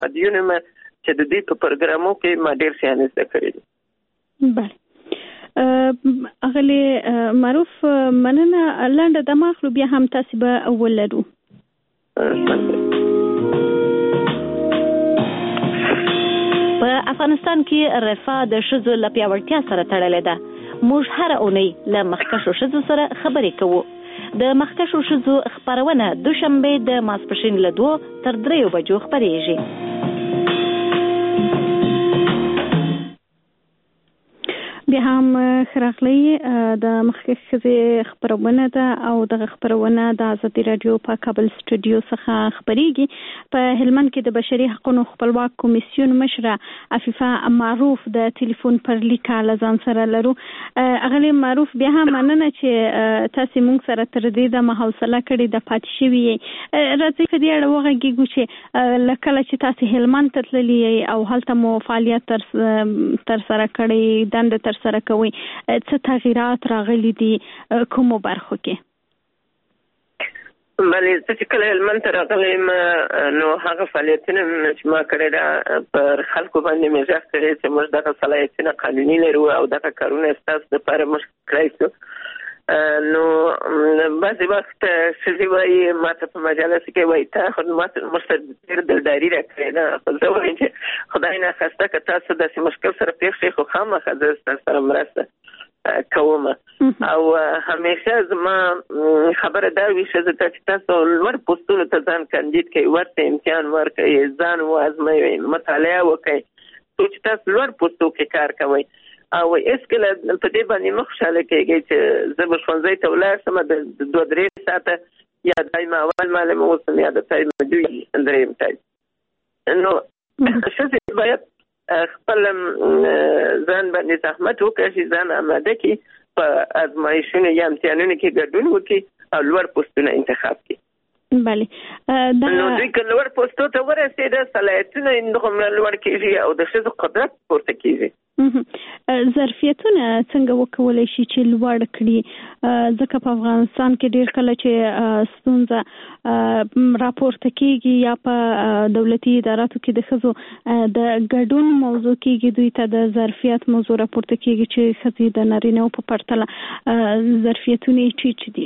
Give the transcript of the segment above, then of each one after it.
دیونه ما چې د دې په پروګرامو کې ما ډېر شیان زده کړي دي. بله اغلی معروف مننه لاندې د ماخلو بیا هم تاسو به ولرو. په افغانستان کې رفاه د ښځو له پیاوړتیا سره تړلې ده. موږ هر اونۍ له مخکښو ښځو سره خبرې کوو. د مخکښو ښځو خپرونه دوشنبه د ماسپښین له 2 تر 3 بجو خپرېږي. بیا هم خراغلی د مخکښ ښځې خپرونه ده او دغه خپرونه د ازادي رادیو په کابل سټوډیو څخه خپرېږي. په هلمند کې د بشري حقوقو خپلواک کمیسیون مشره عفیفه معروف د ټلیفون پر لیکه لزان سره لرو. اغلی معروف بیا هم مننه چې تاسو موږ سره تر دې د حوصله کړې د پاتې شوی راځي په دې اړه وغږیږو چې لکه چې تاسو هلمند ته تللی او هلته مو فعالیت تر سره کړی دند تر سره کوي څه تغیرات راغلي دي کومو برخو کې؟ بلې چې کله هلمند ته راغلم نو هغه فعالیتونه چې ما کړی دا پر خلکو باندې مې ژغ کړی چې موږ دغه صلاحیتونه قانوني لرو او دغه کارونه ستاسو دپاره موږ کړی شو. نو بعضې وخت ښځې وایي ما ته په مجالسو کې وایي تا خو موږ ته ډېر دلداري راکړې ده. خو زه وایم چې خدای ناخواسته که تاسو داسې مشکل سره پېښ شئ خو خامخا زه ستاسو سره مرسته کوم. او همیشه زما خبره دا وي ښځو ته چې تاسو لوړ پوستونو ته ځان کاندید کړئ، ورته امتحان ورکړئ، ځان وازموئ، مطالعه وکړئ څو چې تاسو لوړ پوستو کې کار کوئ. او هېڅکله په دې باندې مه خوشحاله کېږئ چې زه به ښوونځي ته ولاړ شم د 2-3 ساعته یا دایم اول معلم اوسم یا د ټایم 2 ټایم. نو ښځې باید خپل ځان باندې زحمت وکړي، ځان آماده کړي، په ازمایښتونو یا امتحانونو کې ګډون وکړي او لوړ پوستونه انتخاب کړي. بله نو دوی که لوړ پوستو ته ورسېده صلاحیتونه هغومره لوړ کېږي او د ښځو قدرت پورته کېږي. ظرفیتونه څنګه وکولای شي چې لوړ کړي؟ ځکه په افغانستان کې ډېر کله چې ستونزه راپورته کېږي یا په دولتي اداراتو کې د ښځو د ګډون موضوع کېږي، دوی ته د ظرفیت موضوع راپورته کېږي چې ښځې د نارینه‌و په پرتله ظرفیتونه یې ټیټ دي.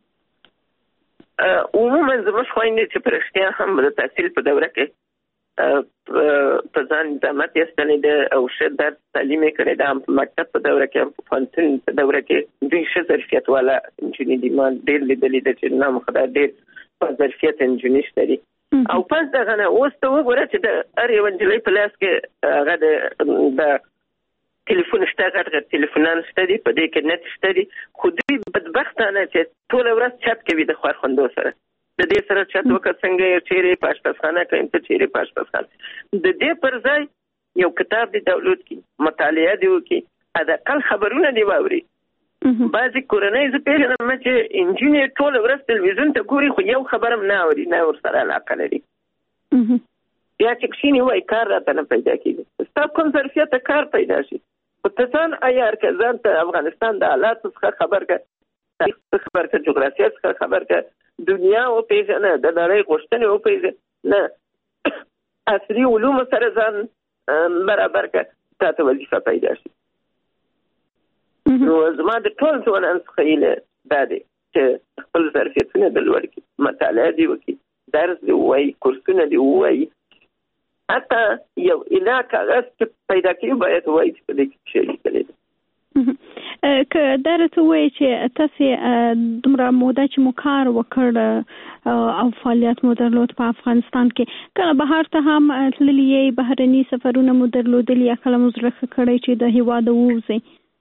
عموما زموږ خویندې چې په رښتیا هم د تحصیل په دوره کې په ځان زحمت ایستلی ده او ښه درس تعلیم یې کړی ده، هم په مکتب په دوره کې هم په پوهنتون په دوره کې دوی ښه ظرفیت والا نجونې دي. ما ډېر لیدلي ده چې نام خدای ډېر په ظرفیت نجونې شته دي. او پس دغه نه اوس ته وګوره چې د هر یوه نجلۍ په لاس کې هغه د ټلیفون شته، غټ غټ ټلیفونان شته دي، په دې کې نت شته دي، خو دوی بدبختانه چې ټوله ورځ چت کوي د خوار خوندو سره. د دې سره چت وکړه څنګه یې چیرې په اشپزخانه کوي، ته چیرې په اشپزخانه. د دې پر ځای یو کتاب دې ډاونلوډ کړي، مطالعه دې وکړي، حداقل خبرونه دې واوري. بعضې کورنۍ زه پېژنم چې نجونې ټوله ورځ تلویزیون ته ګوري خو یو خبره هم نه اوري، نه ورسره علاقه لري. بیا چې کښېني وایي کار راته نه پیدا کېږي. ستا کوم ظرفیته کار پیدا شي، خو ته ځان عیار کړه، ځان ته افغانستان د حالاتو څخه خبر کړه، تاریخ څخه خبر کړه، جغرافیه څخه خبر کړه، دنیا وپېژنه، د نړۍ غوښتنې وپېژنه، عصري علومو سره ځان برابر کړه، تا ته وظیفه پیدا شي. نو زما د ټول ځوانانو څخه هیله دا دی چې خپل ظرفیتونه د لوړ کړي، مطالعه دې وکړي، درس دې ووایي، کورسونه دې ووایي، حتی یو ایله کاغذ چې پیدا کوي باید ووایي چې په دې کې څه لیکلی ده. که دا راته ووایي چې تاسې دومره موده چې مو کار وکړ او فعالیت مو درلود په افغانستان کې، کله بهر ته هم تللي یې، بهرني سفرونه مو درلودلي یا کله مو زړه ښه کړی چې د هېواده ووځئ؟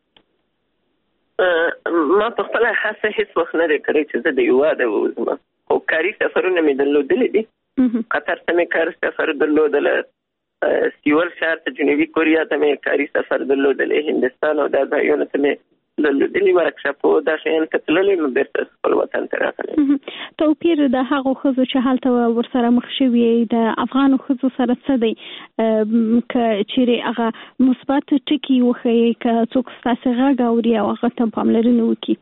ما په خپله هڅه هېڅ وخت نه دی کړی چې زه د هېواده ووځم، خو کاري سفرونه مې درلودلي دي. قطر ته مې کاري سفر درلودله، سیول ښار ته جنوبي کوریا ته مې کاري سفر درلودلی، هندوستان او دا ځایونو ته مې درلودلي، ورکشاپو دا شیانو ته تللي، نو بېرته خپل وطن ته راغلی. توپیر د هغو ښځو چې هلته ورسره مخ شوي د افغانو ښځو سره څه دی؟ که چیرې هغه مثبت ټکي وښیي، که څوک ستاسې غږ اوري او هغه ته پاملرنه وکړي؟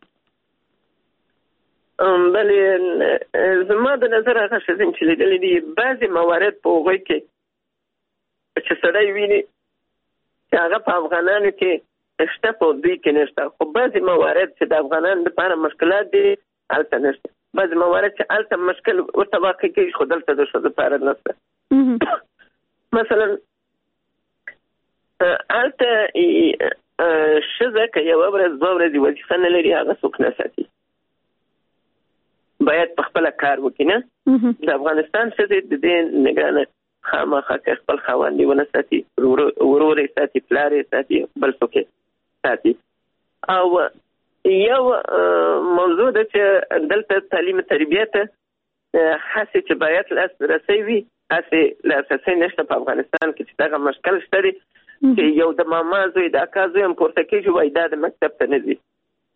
بلې زما د نظر هغه ښځې چې لیدلي دي، بعضې موارد په هغوی کې چې سړی ویني چې هغه په افغانانو کې شته په دوی کې نشته، خو بعضې موارد چې د افغانانو لپاره مشکلات دي هلته نشته، بعضې موارد چې هلته مشکل ورته واقع کېږي خو دلته د ښځو لپاره نشته. مثلا هلته ښځه که یوه ورځ 2 ورځې وظیفه نه لري هغه څوک نه ساتي، باید په خپله کار وکړي. نه د افغانستان ښځې د دې نګرانه خامخا که خپل خاوند یې ونه ساتي، ورور یې ساتي، پلار یې ساتي، بل څوک یې ساتي. او یو موضوع ده چې دلته تعلیم تربیه ته هسې چې باید لاسرسی وي، هسې لاسرسی نشته په افغانستان کې چې دغه مشکل شته دی چې یو د ماما زوی د اکا زوی هم پورته کېږي وایي دا د مکتب ته نه ځي.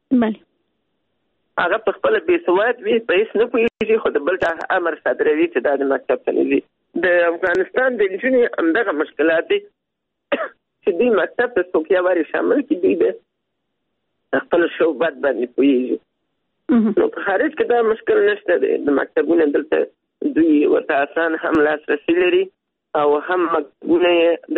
هغه په خپله بېسواد وي، په هېڅ نه پوهېږي، خو د بل چا امر صادروي چې دا د مکتب ته نه ځي. د افغانستان د نجونې همدغه مشکلات دي چې دوی مکتب ته څوک یا وارې شامل کړي، دوی د خپل شعبت باندې پوهېږي. نو په خارج کې دا مشکل نشته دی، د مکتبونه دلته دوی ورته اسان هم لاسرسي لري او هم مکتبونه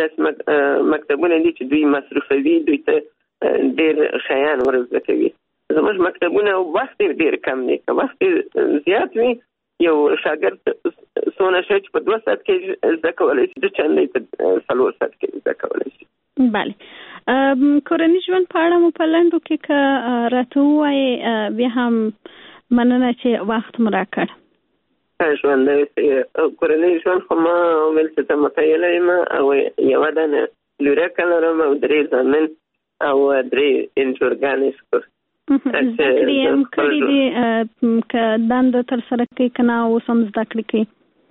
دي چې دوی مصرفوي، دوی ته ډېر شیان ورزده کوي. زموږ مکتبونه وخت ډېر کم دی، که وخت زیات وي یو شاګرد څونه شی چې په 2 ساعت کې زده کولی شي 2 چندی په 4 ساعت کې زده کولی شي. بله، کورني ژوند په اړه مو په لنډو کې که راته ووایې بیا هم مننه چې وخت مو راکړ. کورني ژوند خو ما ویل چې ته متعیله یم او یوه دانه لورکه لرم او 3 زامن او 3 انجورګانې. شکر کړي دي که دنده ترسره کوي که نه اوس هم زده کړې کوي؟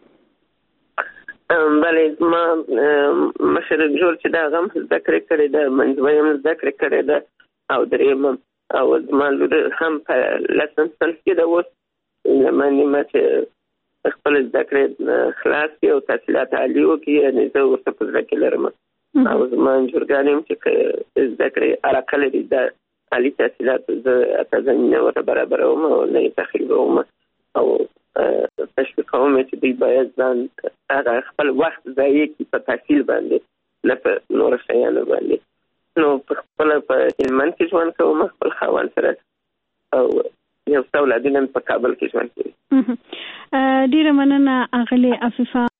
بلې زما مشر جوړ چې دا هغه هم زده کړې کړې ده، منځوی هم زده کړې کړې ده او 3 او زما لور هم په 10م صنف کې ده اوس. زما نیمه چې خپل زده کړې خلاص کړي او تحصیلات عالي وکړي، یعنې زه ورته په زړه کې لرم. او زما انجورګانې هم چې زده کړې علاقه لري د عالي تحصیلات زه اته زمینه ورته برابروم او نه یې تخریبوم او تشویقوم چې دوی باید ځان هغه خپل وخت ضایع کړي په تحصیل باندې نه په نورو شیانو باندې. نو په خپله په هلمند کې ژوند کوم، خپل خاوند سره او یو څه اولادونه په کابل کې ژوند کوي. ډېره مننه اغلې عفیفه